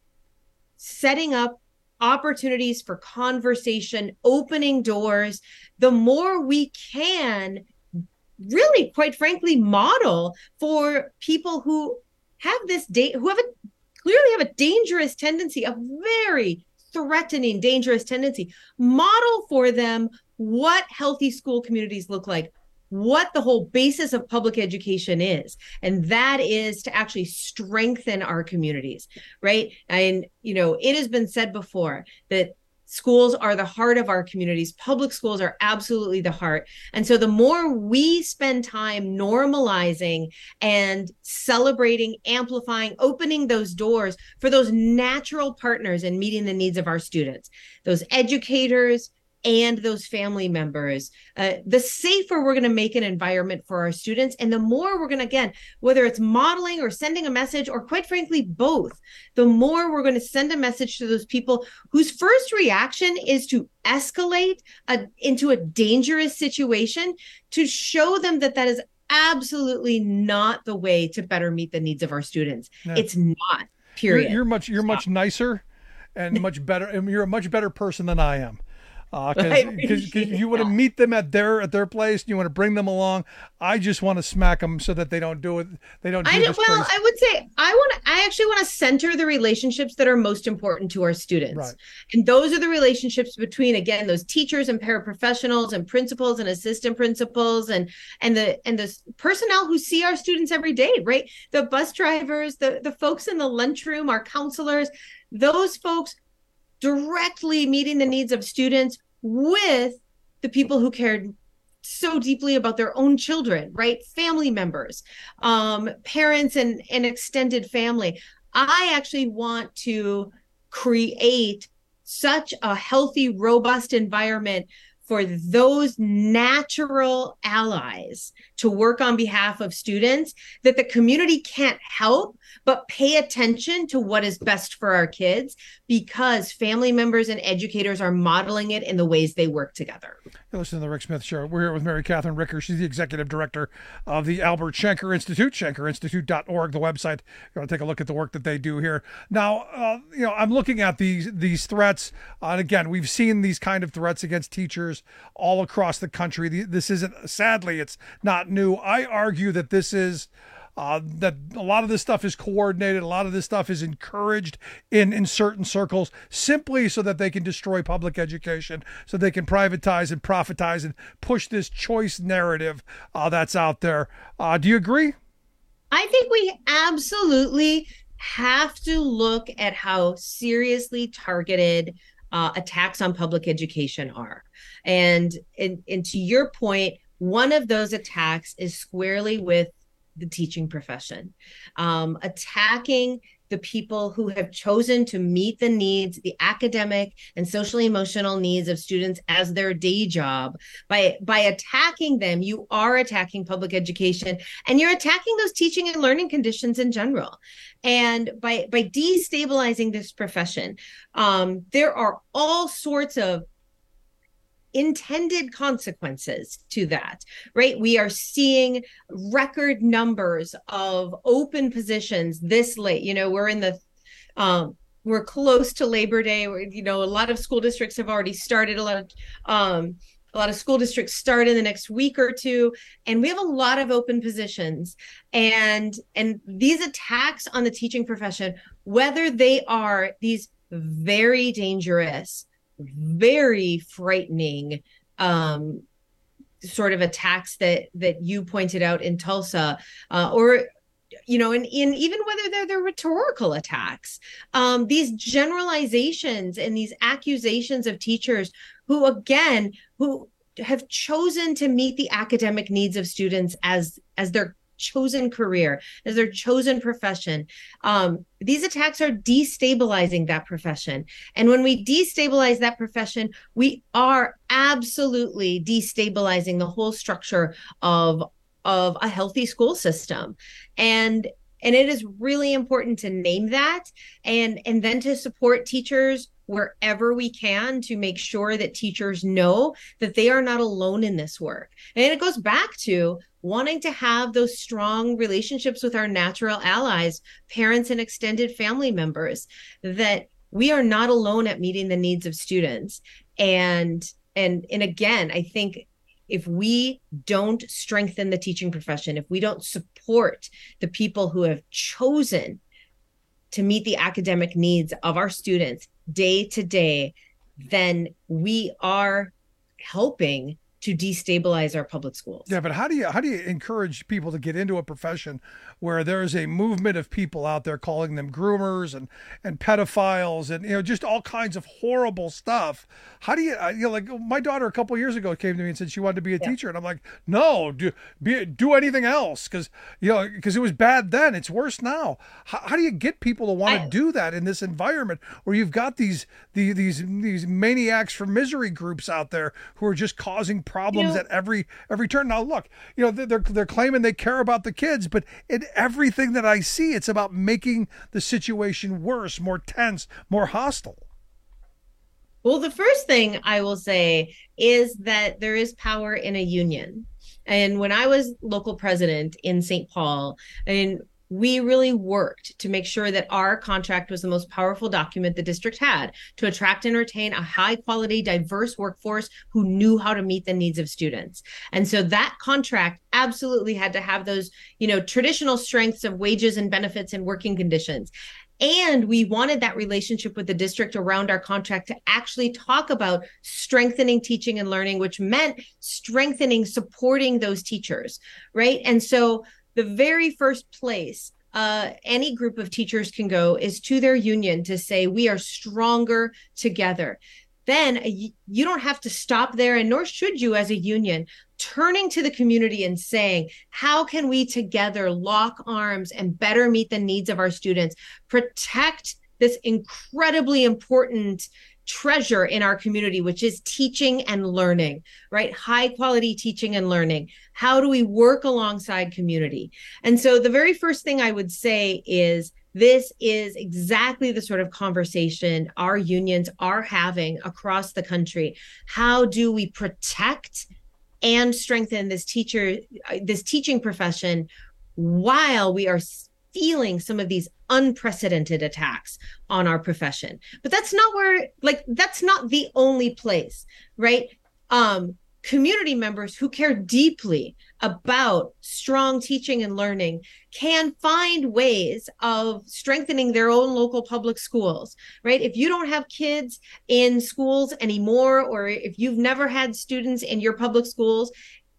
setting up opportunities for conversation, opening doors, the more we can really, quite frankly, model for people who have this da- who have a clearly have a dangerous tendency, a very threatening, dangerous tendency, model for them what healthy school communities look like, what the whole basis of public education is. And that is to actually strengthen our communities, right? And, you know, it has been said before that schools are the heart of our communities. Public schools are absolutely the heart. And so the more we spend time normalizing and celebrating, amplifying, opening those doors for those natural partners in meeting the needs of our students, those educators, and those family members, uh, the safer we're going to make an environment for our students. And the more we're going to, again, whether it's modeling or sending a message, or quite frankly, both, the more we're going to send a message to those people whose first reaction is to escalate a, into a dangerous situation, to show them that that is absolutely not the way to better meet the needs of our students. Yeah. It's not, period. You're, you're much, you're Stop. much nicer and much better. And you're a much better person than I am. Uh, because you want to meet them at their at their place, and you want to bring them along. I just want to smack them so that they don't do it. They don't. Do I this well, crazy. I would say I want to. I actually want to center the relationships that are most important to our students, right. And those are the relationships between, again, those teachers and paraprofessionals and principals and assistant principals and and the and the personnel who see our students every day, right? The bus drivers, the the folks in the lunchroom, our counselors, those folks directly meeting the needs of students with the people who cared so deeply about their own children, right? Family members, um, parents and, and extended family. I actually want to create such a healthy, robust environment for those natural allies to work on behalf of students, that the community can't help but pay attention to what is best for our kids, because family members and educators are modeling it in the ways they work together. You're listening to The Rick Smith Show. We're here with Mary Catherine Ricker. She's the executive director of the Albert Shanker Institute, shanker institute dot org, the website. You want to take a look at the work that they do here. Now, uh, you know, I'm looking at these these threats. Uh, and again, we've seen these kind of threats against teachers teachers all across the country. This isn't, sadly, it's not new. I argue that this is Uh, that a lot of this stuff is coordinated. A lot of this stuff is encouraged in, in certain circles simply so that they can destroy public education, so they can privatize and profitize and push this choice narrative uh, that's out there. Uh, do you agree? I think we absolutely have to look at how seriously targeted uh, attacks on public education are. And, and, and to your point, one of those attacks is squarely with the teaching profession, um, attacking the people who have chosen to meet the needs, the academic and social emotional needs of students as their day job. By, by attacking them, you are attacking public education, and you're attacking those teaching and learning conditions in general. And by, by destabilizing this profession, um, there are all sorts of intended consequences to that, right? We are seeing record numbers of open positions this late. You know, we're in the, um, we're close to Labor Day. Where, you know, a lot of school districts have already started. A lot of, um, a lot of school districts start in the next week or two, and we have a lot of open positions. And and these attacks on the teaching profession, whether they are these very dangerous, very frightening um, sort of attacks that that you pointed out in Tulsa, uh, or you know, and in even whether they're they're rhetorical attacks, um, these generalizations and these accusations of teachers who, again, who have chosen to meet the academic needs of students as as their chosen career, as their chosen profession. Um, these attacks are destabilizing that profession. And when we destabilize that profession, we are absolutely destabilizing the whole structure of, of a healthy school system. And and it is really important to name that, and, and then to support teachers wherever we can, to make sure that teachers know that they are not alone in this work. And it goes back to wanting to have those strong relationships with our natural allies, parents and extended family members, that we are not alone at meeting the needs of students. And and and again, I think if we don't strengthen the teaching profession, if we don't support the people who have chosen to meet the academic needs of our students day to day, then we are helping to destabilize our public schools. Yeah, but how do you how do you encourage people to get into a profession where there is a movement of people out there calling them groomers and and pedophiles and, you know, just all kinds of horrible stuff? How do you, you know, like my daughter a couple of years ago came to me and said she wanted to be a yeah. teacher, and I'm like, no, do be, do anything else, because you know because it was bad then. It's worse now. How, how do you get people to want to do that in this environment where you've got these the, these these maniacs for misery groups out there who are just causing problems you know, at every every turn? Now look, you know, they're they're claiming they care about the kids, but in everything that I see, it's about making the situation worse, more tense, more hostile. Well, the first thing I will say is that there is power in a union. And when I was local president in Saint Paul, I mean, we really worked to make sure that our contract was the most powerful document the district had to attract and retain a high quality, diverse workforce who knew how to meet the needs of students. And so that contract absolutely had to have those, you know, traditional strengths of wages and benefits and working conditions. And we wanted that relationship with the district around our contract to actually talk about strengthening teaching and learning, which meant strengthening, supporting those teachers, right? And so the very first place uh, any group of teachers can go is to their union to say, we are stronger together. Then you don't have to stop there, and nor should you as a union, turning to the community and saying, how can we together lock arms and better meet the needs of our students, protect this incredibly important treasure in our community, which is teaching and learning, right? High quality teaching and learning. How do we work alongside community? And so the very first thing I would say is, this is exactly the sort of conversation our unions are having across the country. How do we protect and strengthen this teacher, this teaching profession, while we are feeling some of these unprecedented attacks on our profession? But that's not where, like, that's not the only place, right? um, community members who care deeply about strong teaching and learning can find ways of strengthening their own local public schools, right? If you don't have kids in schools anymore, or if you've never had students in your public schools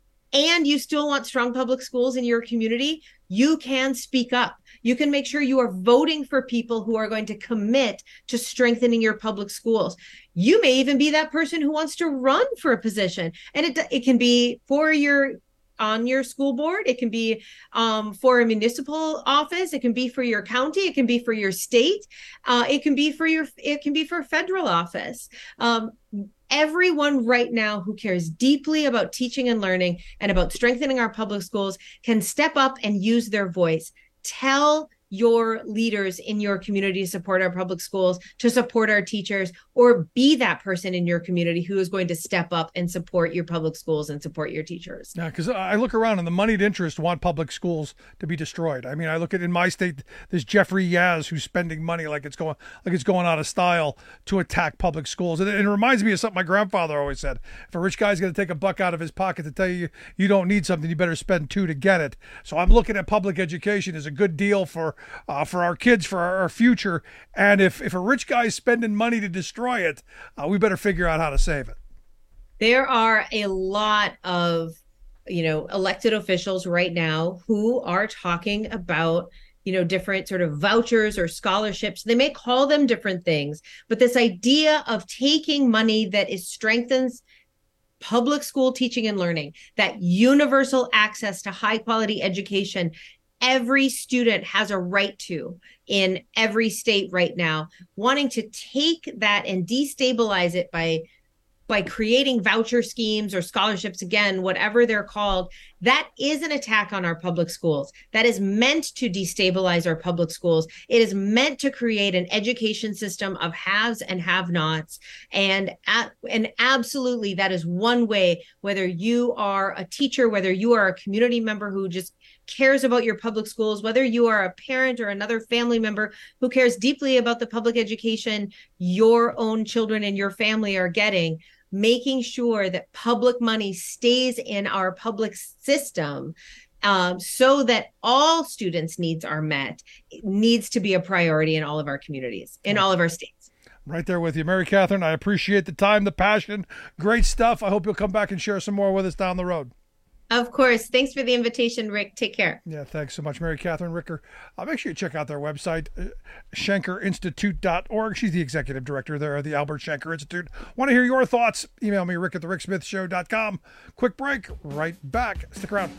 and you still want strong public schools in your community, you can speak up. You can make sure you are voting for people who are going to commit to strengthening your public schools. You may even be that person who wants to run for a position, and it it can be for your on your school board. It can be um, for a municipal office. It can be for your county. It can be for your state. Uh, it can be for your. It can be for a federal office. Um, Everyone right now who cares deeply about teaching and learning and about strengthening our public schools can step up and use their voice. Tell your leaders in your community to support our public schools, to support our teachers, or be that person in your community who is going to step up and support your public schools and support your teachers. Yeah, because I look around and the moneyed interests want public schools to be destroyed. I mean, I look at in my state, there's Jeffrey Yaz who's spending money like it's going like it's going out of style to attack public schools. And it, it reminds me of something my grandfather always said: if a rich guy's going to take a buck out of his pocket to tell you you don't need something, you better spend two to get it. So I'm looking at public education as a good deal for uh, for our kids, for our, our future. And if if a rich guy's spending money to destroy it, uh, we better figure out how to save it. There are a lot of, you know, elected officials right now who are talking about, you know, different sort of vouchers or scholarships. They may call them different things, but this idea of taking money that is strengthens public school teaching and learning, that universal access to high quality education every student has a right to in every state right now, wanting to take that and destabilize it by by creating voucher schemes or scholarships, again, whatever they're called, that is an attack on our public schools. That is meant to destabilize our public schools. It is meant to create an education system of haves and have-nots. And, and absolutely, that is one way, whether you are a teacher, whether you are a community member who just cares about your public schools, whether you are a parent or another family member who cares deeply about the public education your own children and your family are getting, making sure that public money stays in our public system um, so that all students' needs are met, it needs to be a priority in all of our communities, in all of our states. Right there with you, Mary Catherine. I appreciate the time, the passion. Great stuff. I hope you'll come back and share some more with us down the road. Of course. Thanks for the invitation, Rick. Take care. Yeah, thanks so much, Mary Catherine Ricker. Uh, make sure you check out their website, uh, Shanker Institute dot org. She's the executive director there of the Albert Shanker Institute. Want to hear your thoughts? Email me, rick at the rick smith show dot com. Quick break. Right back. Stick around.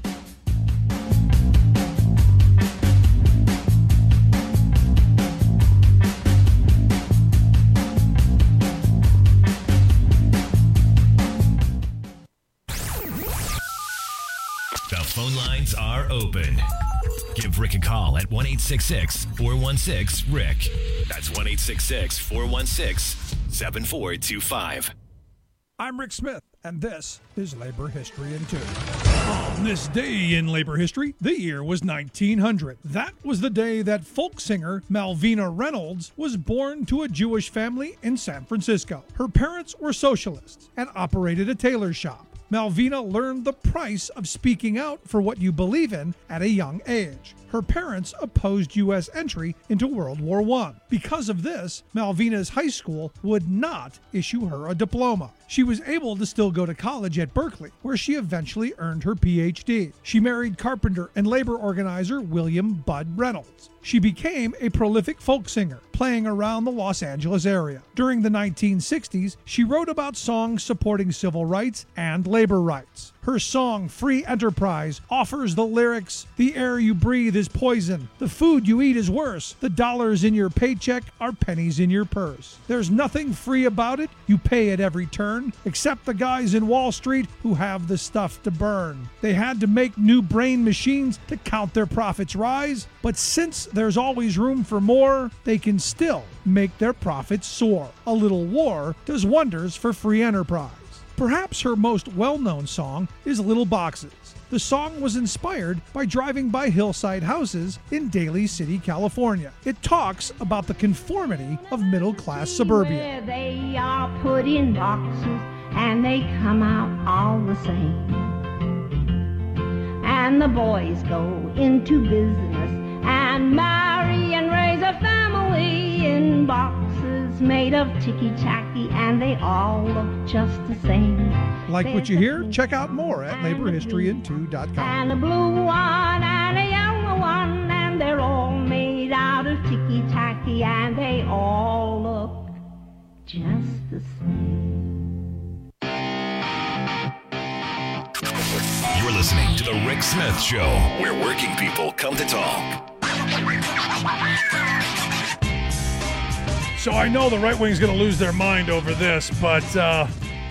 Phone lines are open. Give Rick a call at one eight six six, four one six, RICK. That's one eight six six, four one six, seven four two five. I'm Rick Smith, and this is Labor History in Two. On this day in labor history, the year was nineteen hundred. That was the day that folk singer Malvina Reynolds was born to a Jewish family in San Francisco. Her parents were socialists and operated a tailor shop. Malvina learned the price of speaking out for what you believe in at a young age. Her parents opposed U S entry into World War One. Because of this, Malvina's high school would not issue her a diploma. She was able to still go to college at Berkeley, where she eventually earned her P H D. She married carpenter and labor organizer William Bud Reynolds. She became a prolific folk singer, playing around the Los Angeles area. During the nineteen sixties, she wrote about songs supporting civil rights and labor rights. Her song, Free Enterprise, offers the lyrics, "The air you breathe is poison. The food you eat is worse. The dollars in your paycheck are pennies in your purse. There's nothing free about it. You pay at every turn, except the guys in Wall Street who have the stuff to burn. They had to make new brain machines to count their profits rise, but since there's always room for more, they can still make their profits soar. A little war does wonders for free enterprise." Perhaps her most well-known song is Little Boxes. The song was inspired by driving by hillside houses in Daly City, California. It talks about the conformity of middle-class suburbia. They are put in boxes and they come out all the same. And the boys go into business and marry and raise a family in boxes made of ticky-tacky, and they all look just the same. Like what you hear? Check out more at labor history in two dot com. And a blue one and a yellow one, and they're all made out of ticky-tacky, and they all look just the same. You're listening to The Rick Smith Show, where working people come to talk. So I know the right wing's going to lose their mind over this, but uh,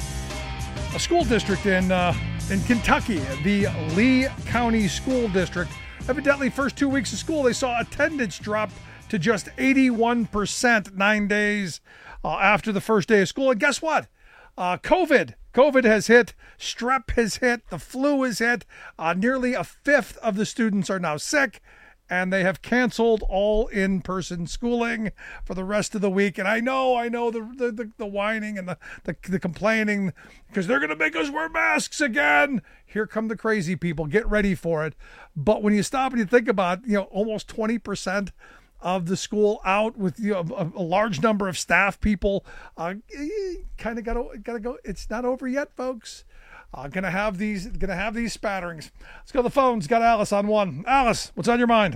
a school district in uh, in Kentucky, the Lee County School District, evidently first two weeks of school, they saw attendance drop to just eighty-one percent nine days uh, after the first day of school. And guess what? Uh, COVID. COVID has hit. Strep has hit. The flu has hit. Uh, nearly a fifth of the students are now sick. And they have canceled all in-person schooling for the rest of the week. And I know, I know the the, the, the whining and the, the, the complaining because they're going to make us wear masks again. Here come the crazy people. Get ready for it. But when you stop and you think about, you know, almost twenty percent of the school out with, you know, a, a large number of staff people, uh, kind of got to got to go. It's not over yet, folks. Uh, gonna have these, gonna have these spatterings. Let's go to the phones. Got Alice on one. Alice, what's on your mind?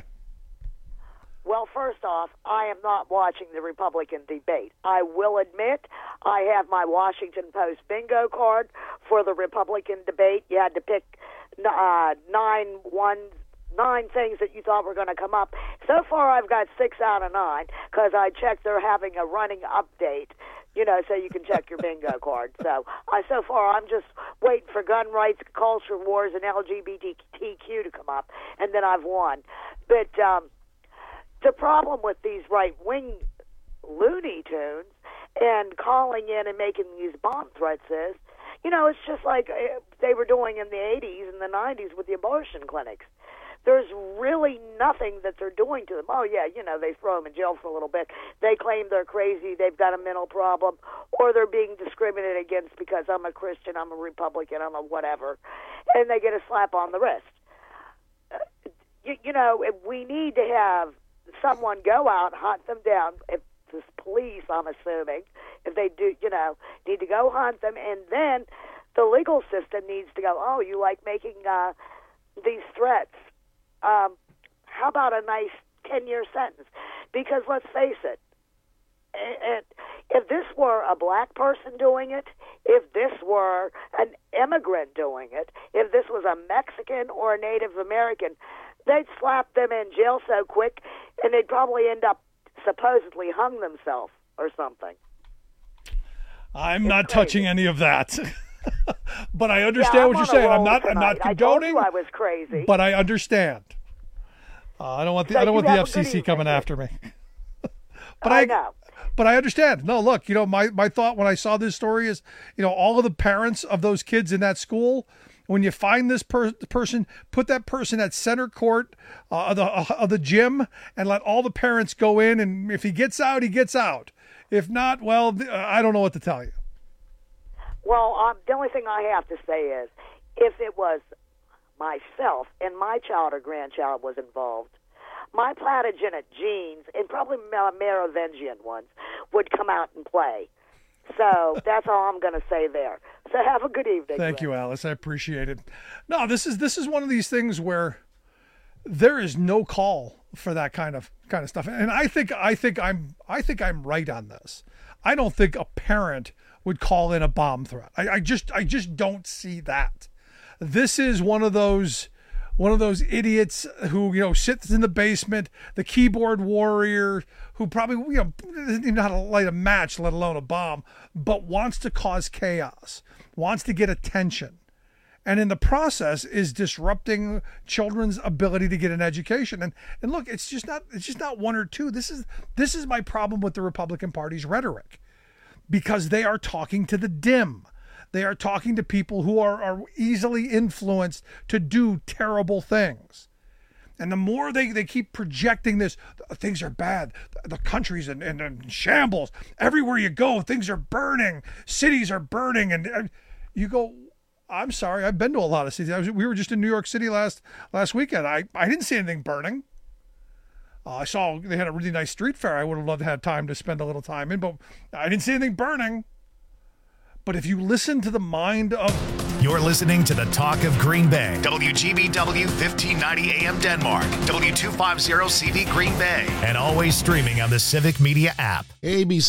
Well, first off, I am not watching the Republican debate. I will admit I have my Washington Post bingo card for the Republican debate. You had to pick uh, nine one nine things that you thought were going to come up. So far, I've got six out of nine because I checked they're having a running update. You know, so you can check your bingo card. So, I so far, I'm just waiting for gun rights, culture wars, and L G B T Q to come up, and then I've won. But um, the problem with these right-wing Looney Tunes and calling in and making these bomb threats is, you know, it's just like they were doing in the eighties and the nineties with the abortion clinics. There's really nothing that they're doing to them. Oh, yeah, you know, they throw them in jail for a little bit. They claim they're crazy, they've got a mental problem, or they're being discriminated against because I'm a Christian, I'm a Republican, I'm a whatever, and they get a slap on the wrist. Uh, you, you know, we need to have someone go out, hunt them down. If the police, I'm assuming, if they do, you know, need to go hunt them, and then the legal system needs to go, oh, you like making uh, these threats. Um, how about a nice ten-year sentence? Because let's face it, it, if this were a black person doing it, if this were an immigrant doing it, if this was a Mexican or a Native American, they'd slap them in jail so quick, and they'd probably end up supposedly hung themselves or something. I'm it's not crazy. touching any of that. But I understand yeah, what you're saying. I'm not. I'm not tonight. condoning. I told you I was crazy. But I understand. Uh, I don't want the. So I don't want the have F a C C good coming evening. after me. But I I, know. But I understand. No, look. You know, my my thought when I saw this story is, you know, all of the parents of those kids in that school. When you find this per- person, put that person at center court uh, of, the, uh, of the gym and let all the parents go in. And if he gets out, he gets out. If not, well, uh, I don't know what to tell you. Well, um, the only thing I have to say is, if it was myself and my child or grandchild was involved, my Plantagenet genes and probably my Merovingian ones would come out and play. So that's all I'm going to say there. So have a good evening. Thank Rick. you, Alice. I appreciate it. No, this is this is one of these things where there is no call for that kind of kind of stuff. And I think I think I'm I think I'm right on this. I don't think a parent would call in a bomb threat. I, I just I just don't see that. This is one of those one of those idiots who, you know, sits in the basement, the keyboard warrior who probably, you know, doesn't even know how to light a match, let alone a bomb, but wants to cause chaos, wants to get attention. And in the process is disrupting children's ability to get an education. And and look, it's just not it's just not one or two. This is this is my problem with the Republican Party's rhetoric. Because they are talking to the dim. They are talking to people who are, are easily influenced to do terrible things. And the more they, they keep projecting this, things are bad. The country's in, in, in shambles. Everywhere you go, things are burning. Cities are burning. And uh, you go, I'm sorry, I've been to a lot of cities. I was, we were just in New York City last last weekend. I, I didn't see anything burning. Uh, I saw they had a really nice street fair. I would have loved to have time to spend a little time in, but I didn't see anything burning. But if you listen to the mind of... You're listening to the Talk of Green Bay. W G B W fifteen ninety A M Denmark. W two fifty C V Green Bay. And always streaming on the Civic Media app. A B C